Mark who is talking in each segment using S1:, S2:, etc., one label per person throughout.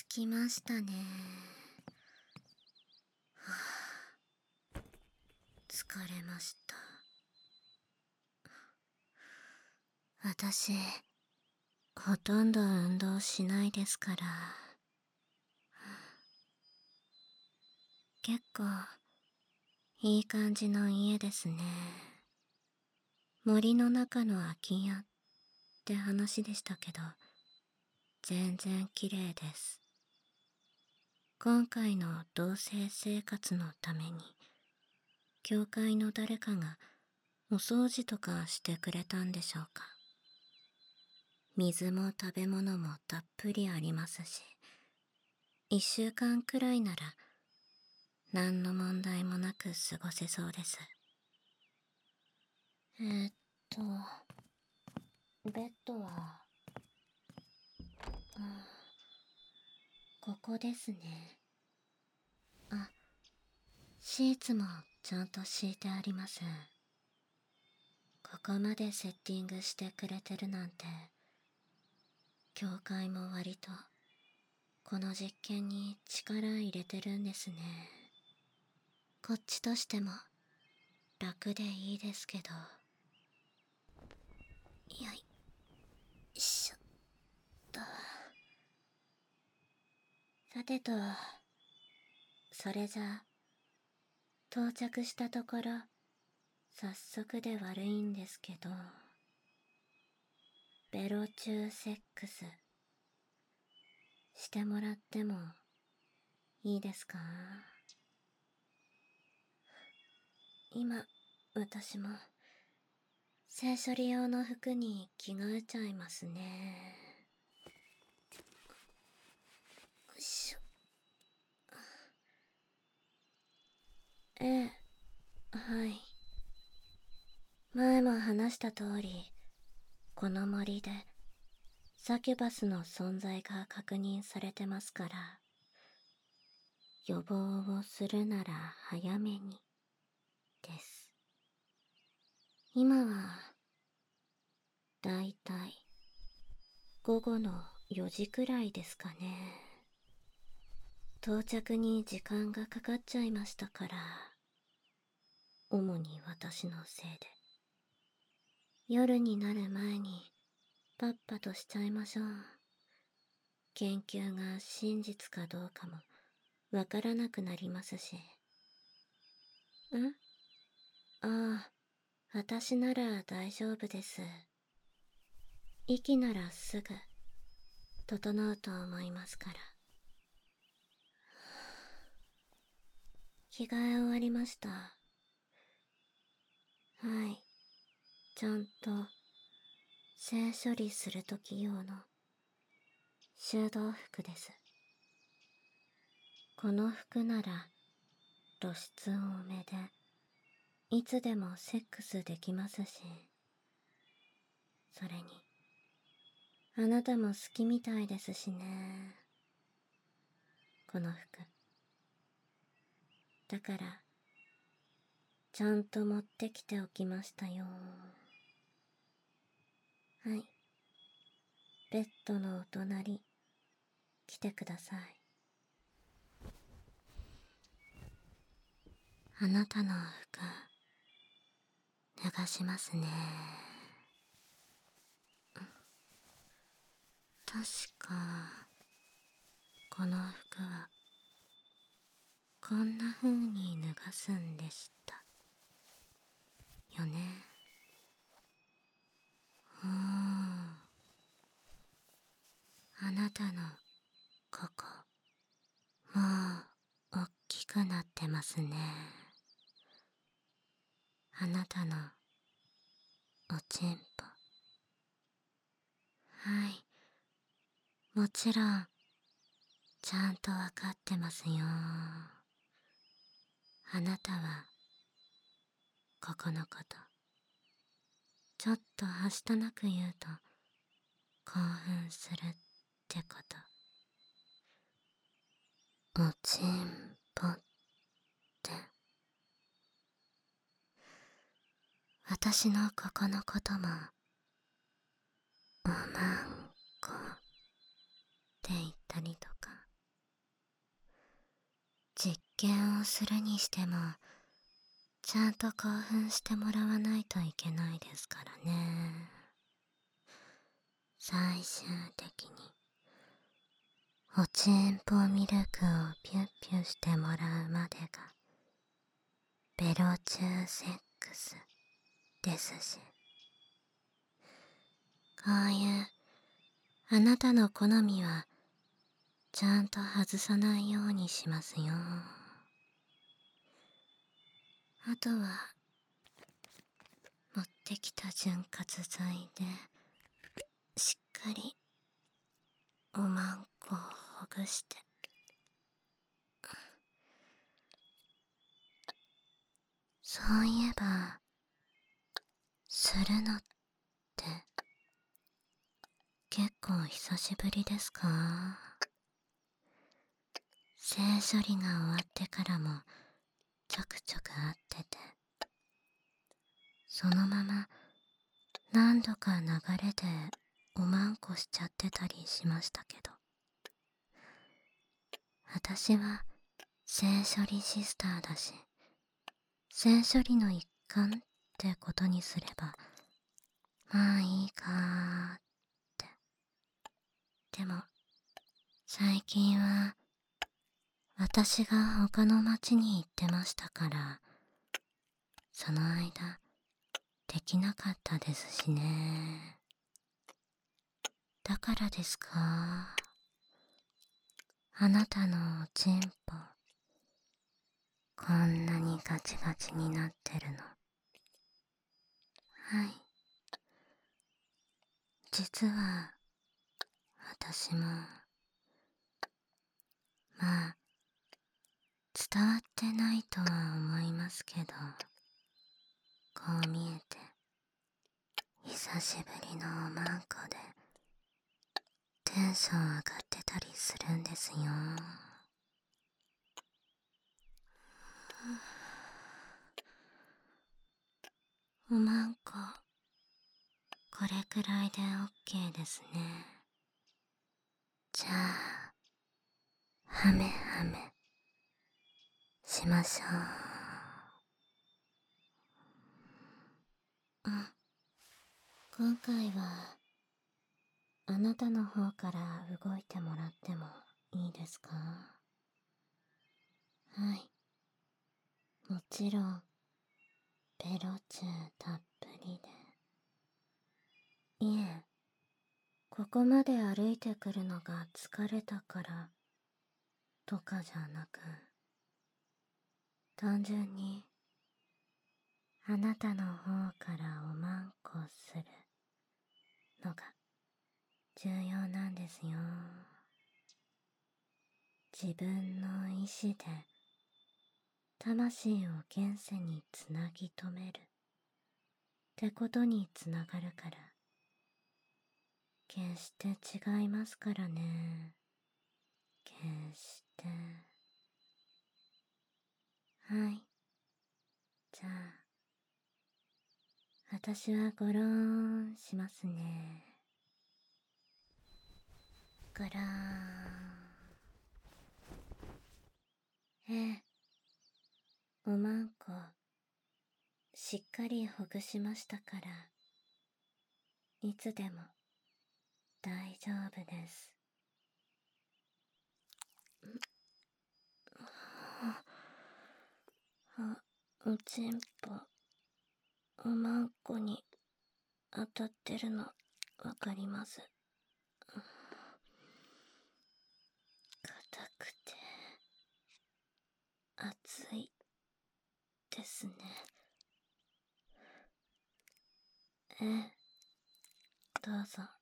S1: 着きましたね。疲れました。私、ほとんど運動しないですから。結構、いい感じの家ですね。森の中の空き家って話でしたけど、全然綺麗です。今回の同棲生活のために、教会の誰かがお掃除とかしてくれたんでしょうか。水も食べ物もたっぷりありますし、1週間くらいなら何の問題もなく過ごせそうです。ベッドは、ここですね。あ、シーツもちゃんと敷いてあります。ここまでセッティングしてくれてるなんて、教会も割とこの実験に力入れてるんですね。こっちとしても楽でいいですけど。よいしょっと。さてと、それじゃあ到着したところ早速で悪いんですけど、ベロチューセックスしてもらってもいいですか？今私も性処理用の服に着替えちゃいますね。よいしょ。ええ、はい。前も話した通り、この森でサキュバスの存在が確認されてますから、予防をするなら早めにです。今はだいたい午後の4時くらいですかね。到着に時間がかかっちゃいましたから、主に私のせいで。夜になる前にパッパとしちゃいましょう。研究が真実かどうかもわからなくなりますし。ああ、私なら大丈夫です。息ならすぐ整うと思いますから。着替え終わりました。はい。ちゃんと性処理するとき用の修道服です。この服なら露出多めでいつでもセックスできますし、それにあなたも好きみたいですしね、この服。だからちゃんと持ってきておきましたよ。はい。ベッドのお隣来てください。あなたの服脱がしますね。確かこの服はこんな風に脱がすんでしたよね。あなたのここもうおっきくなってますね。あなたのおちんぽ。はい、もちろんちゃんとわかってますよ。あなたはここのこと、ちょっとはしたなく言うと興奮するってこと。おちんぽって、私のここのこともおまんこって言ったりとか験をするにしても、ちゃんと興奮してもらわないといけないですからね。最終的に、おちんぽミルクをピュッピュしてもらうまでが、ベロチューセックスですし。こういう、あなたの好みは、ちゃんと外さないようにしますよ。あとは、持ってきた潤滑剤で、しっかり、おまんこをほぐして。そういえば、するのって、結構久しぶりですか？性処理が終わってからも、ちょくちょく会ってて、そのまま、何度か流れでおまんこしちゃってたりしましたけど、私は性処理シスターだし、性処理の一環ってことにすればまあいいかーって。でも最近は私が他の町に行ってましたから、その間できなかったですしね。だからですか？あなたのおちんぽ、こんなにガチガチになってるの。はい。実は、私も、まあ、伝わってないとは思いますけど、こう見えて、久しぶりのおまんこで、テンション上がってたりするんですよ。おまんこ、これくらいでオッケーですね。じゃあ、はめはめ、しましょう。今回は、あなたの方から動いてもらってもいいですか？はい。もちろん、ベロチューたっぷりで。いえ、ここまで歩いてくるのが疲れたからとかじゃなく、単純にあなたの方からおまんこするのが重要なんですよ。自分の意志で魂を現世につなぎ止めるってことにつながるから、決して違いますからね。決して。はい。じゃあ、私はごろーんしますね。ごろーん。ええ、おまんこ、しっかりほぐしましたから、いつでも大丈夫です。おちんぽ、おまんこに当たってるのわかります。硬くて熱いですね。ええ、どうぞ。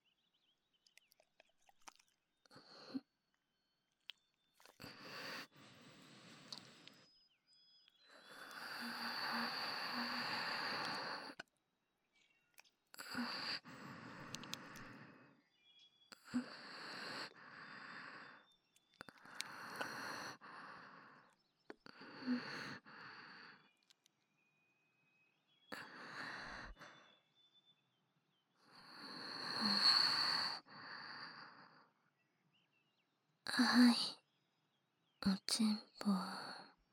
S1: はい、おちんぽ。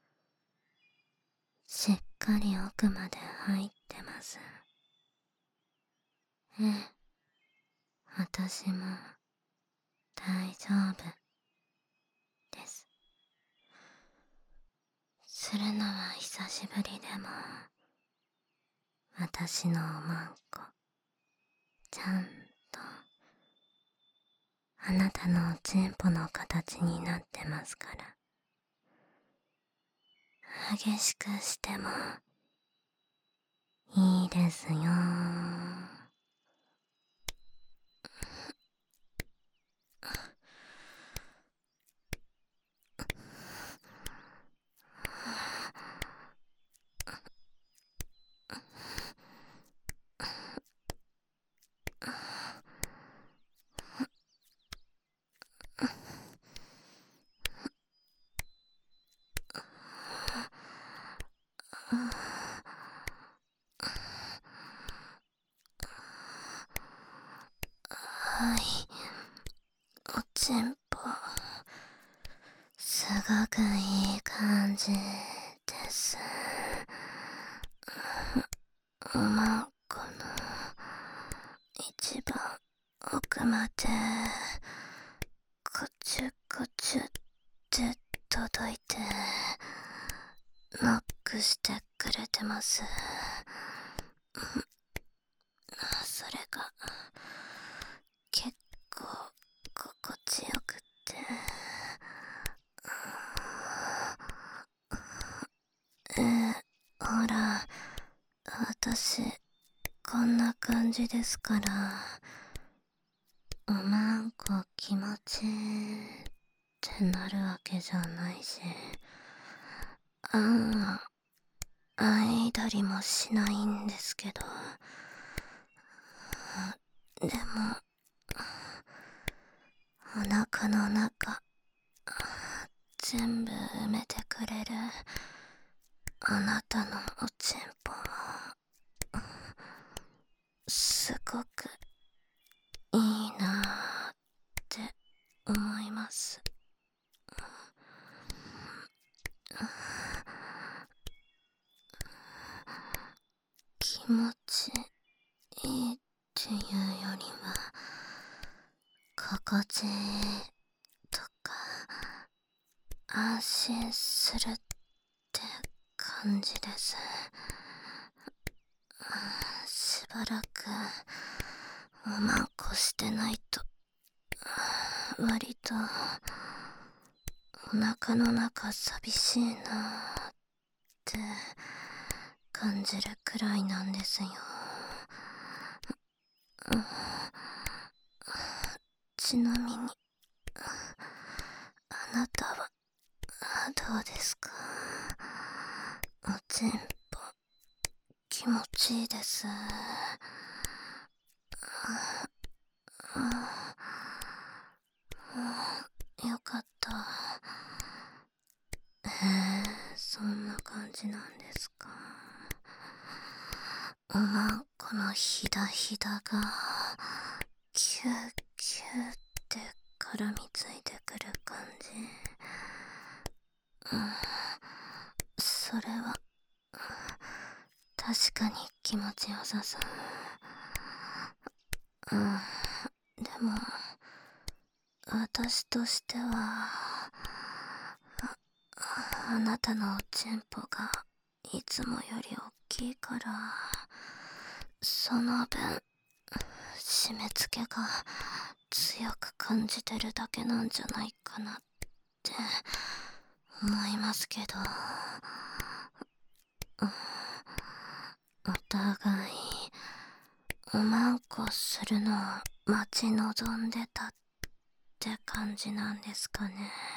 S1: ええ、私も大丈夫です。するのは久しぶりでも、私のおまんこ、ちゃんとあなたのおちんぽの形になってますから、激しくしてもいいですよ。はい、おちんぽ、すごくいい感じです。おまんこの一番奥までコチュコチュって届いてノックしてくれてます。それが結構心地よくってほら、私こんな感じですから、おまんこ気持ちいいってなるわけじゃないし、あいだりもしないんですけど、でもお腹の中全部埋めてくれるあなたのおちんぽはすごくいいなーって思います。気持ちいいっていうよりは心地いいとか安心するって感じです。しばらくおまんこしてないと割とお腹の中寂しいなーって感じるくらいなんですよ。ちなみにあなたはどうですか？おちんぽ気持ちいいです。よかった。そんな感じなんですか。おまんこのひだひだがキューキューって絡みついてくる感じ。それは確かに気持ちよさそう。でも私としてはあなたのおちんぽがいつもより大きいから、その分締め付けが強く感じてるだけなんじゃないかなって思いますけど、お互いおまんこするのを待ち望んでたって感じなんですかね。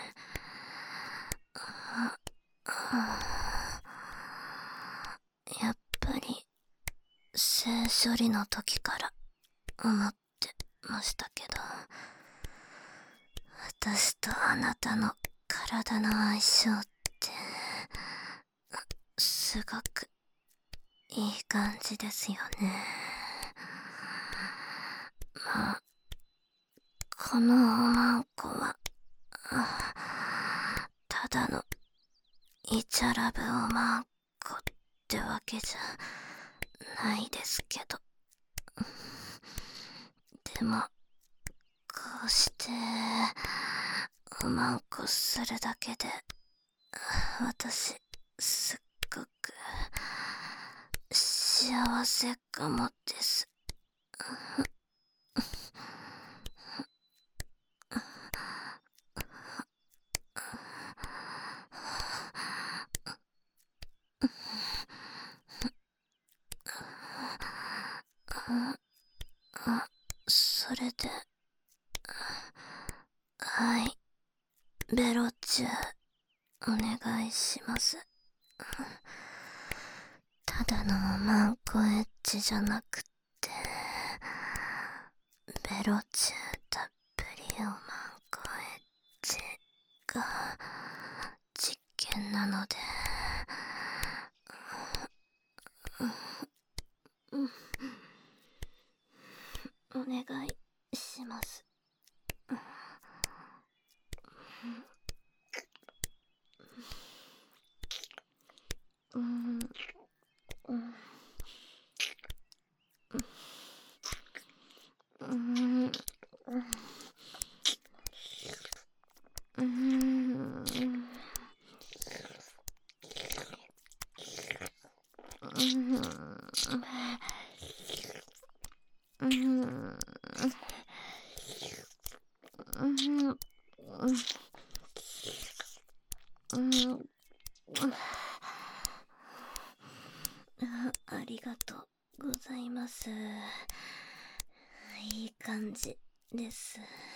S1: やっぱり性処理の時から思ってましたけど、私とあなたの体の相性ってすごくいい感じですよね。まあこのおまんこはただのイチャラブおまんこってわけじゃないですけど、 でもこうしておまんこするだけで私すっごく幸せかもです。それで、はい、ベロチューお願いします。ただのおまんこエッチじゃなくってベロチューたっぷりおまんこエッチが実験なので、お願いします。ありがとうございます。いい感じです。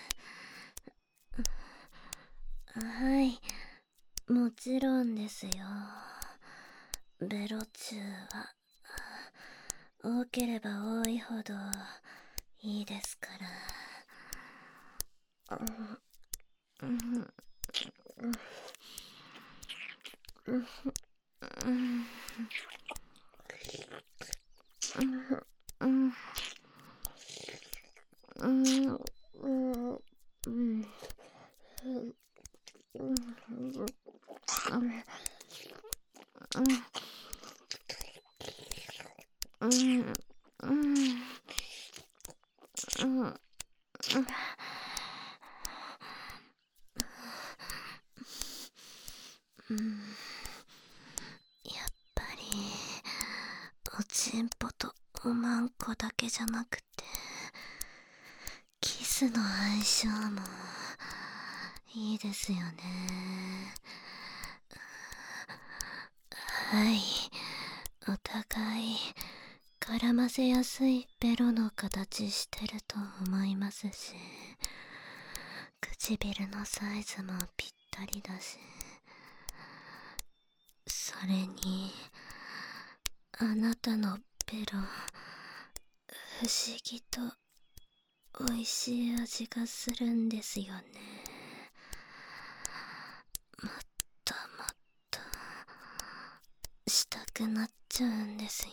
S1: はい、もちろんですよ。ベロチューは多ければ多いほどいいですから。やっぱりおちんぽとおまんこだけじゃなくてキスの相性もいいですよね。はい、お互い絡ませやすいベロの形してると思いますし、唇のサイズもぴったりだし、それにあなたのベロ不思議と美味しい味がするんですよね。もっともっとしたくなっちゃうんですよ。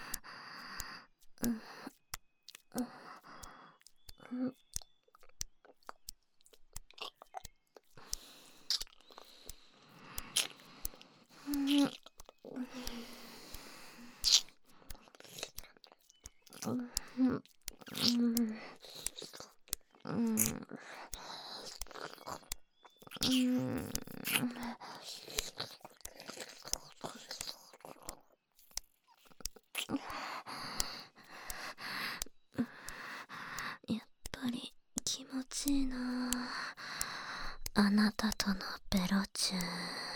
S1: やっぱり気持ちいいなあなたとのベロチュー。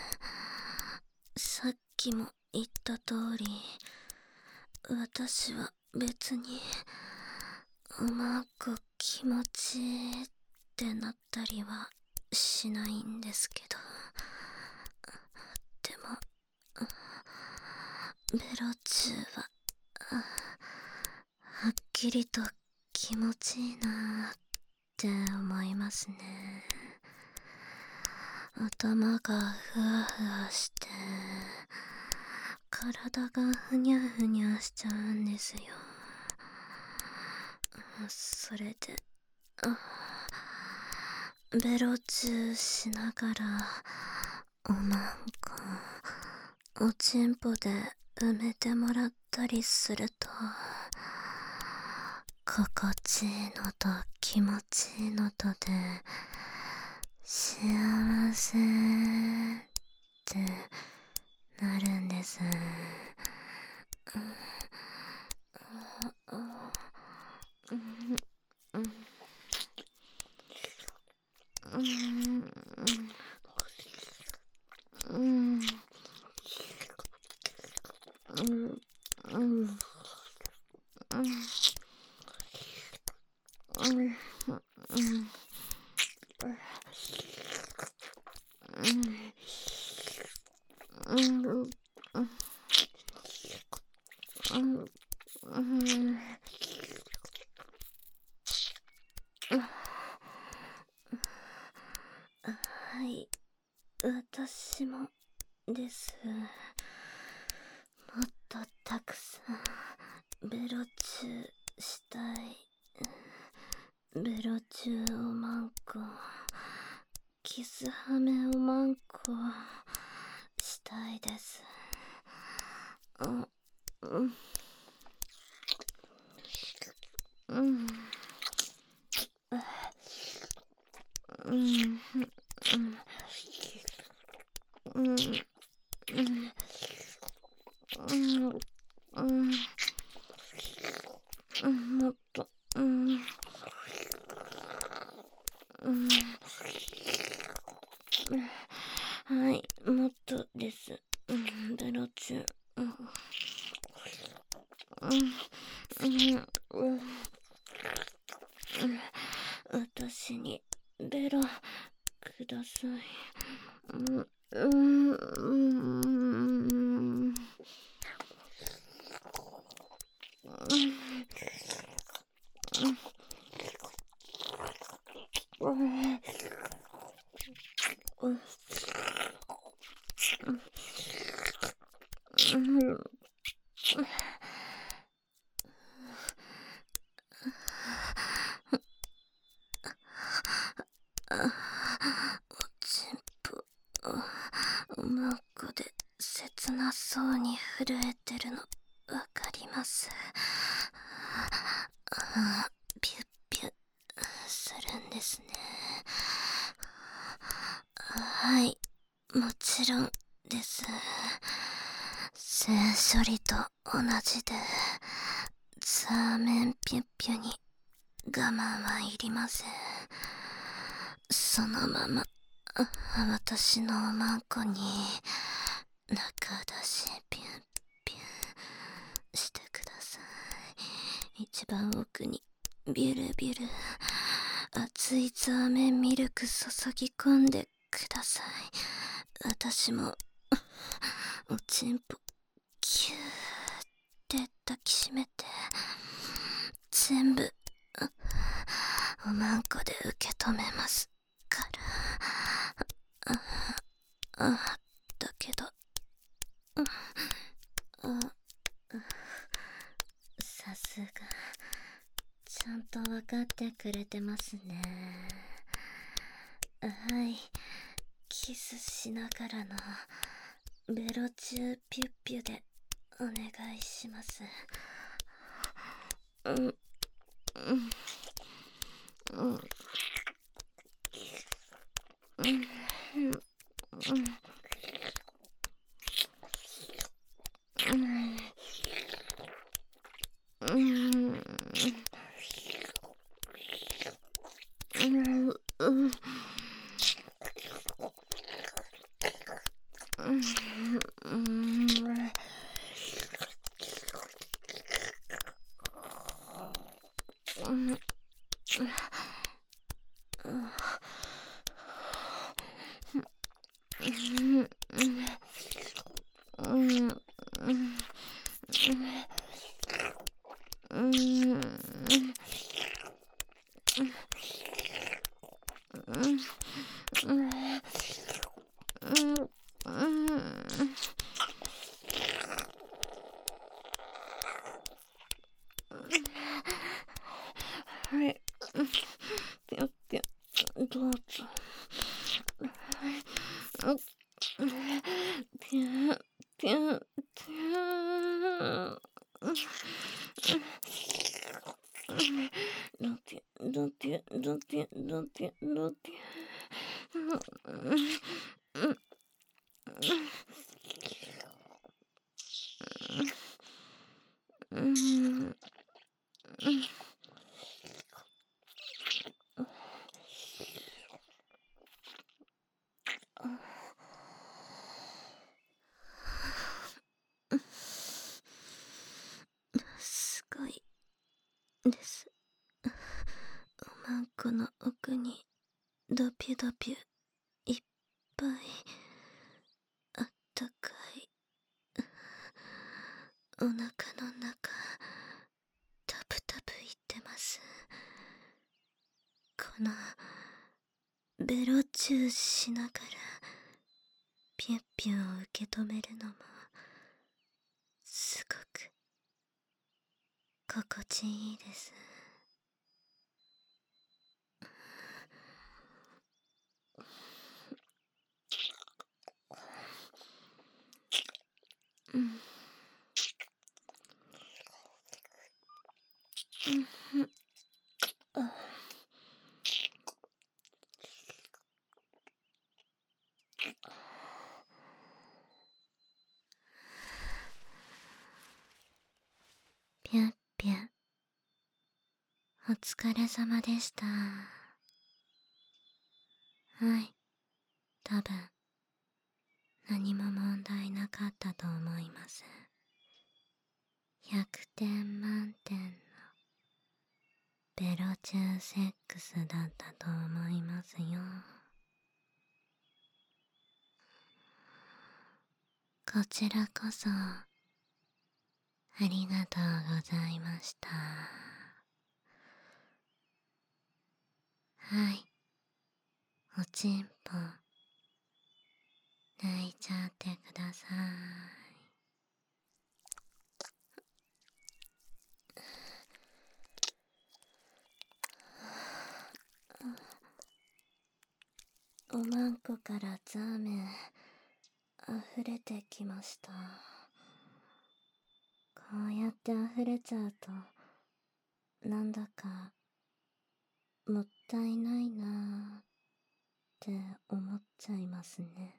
S1: さっきも言った通り、私は別にうまく気持ちいいってなったりはしないんですけど、でもベロチューははっきりと気持ちいいなって思いますね。頭がふわふわして体がふにゃふにゃしちゃうんですよ。それでベロチューしながらおまんこおちんぽで埋めてもらったりすると心地いいのと気持ちいいのとで幸せってなるんです。はい、私もです。もっとたくさんベロチューしたい。ベロチューをマンコ、キスハメをマンコしたいです。もっと、はい、もっとです。ベロチュ私にベロください。おちんぽ、マンコで切なそうに震えてるのわかります。ピュッピュッするんですね。はい、もちろんです。性処理と同じでザーメンピュッピュに我慢はいりません。そのまま私のおまんこに中出しピュンピュンしてください。一番奥にビュルビュル熱いザーメンミルク注ぎ込んでください。私もおちんぽキューって抱きしめて全部おまんこで受け止めますから。だけどさすがちゃんと分かってくれてますね。はい、キスしながらのベロチューピュッピュでお願いします。はい、ぴょっぴょ、どうぞ。ぴゅぴゅぴゅどて、どて、どて、どて、どて。すごいです。おまんこの奥にドピュドピュいっぱいあったかいお腹の中タプタプいってます。このベロチューしながらピュッピュを受け止めるのもすごく心地いいです。うん。ぴゅっぴゅ。お疲れ様でした。はい。多分、何も問題なかったと思います。100点満点のベロチューセックスだったと思いますよ。こちらこそ、ありがとうございました。はい。おちんぽ、泣いちゃってください。おまんこからザーメン溢れてきました。こうやって溢れちゃうと、なんだかもったいないなーって思っちゃいますね。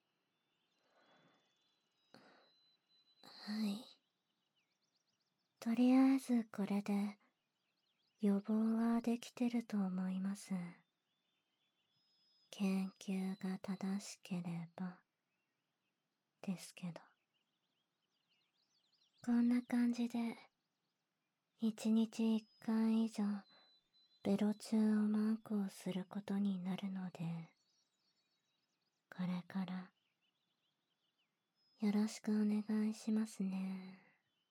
S1: はい。とりあえずこれで予防はできてると思います。研究が正しければですけど。こんな感じで1日1回以上ベロチューをマークをすることになるので、これからよろしくお願いしますね。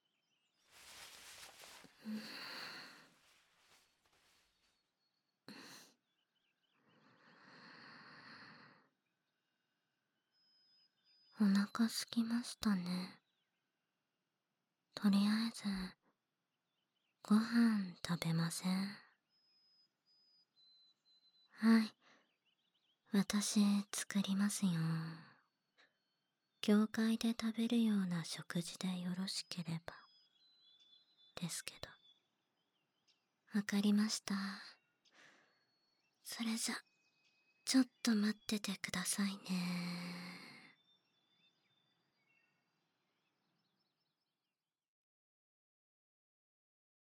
S1: お腹すきましたね。とりあえずご飯食べません？はい。私作りますよ。教会で食べるような食事でよろしければですけど。わかりました。それじゃちょっと待っててくださいね。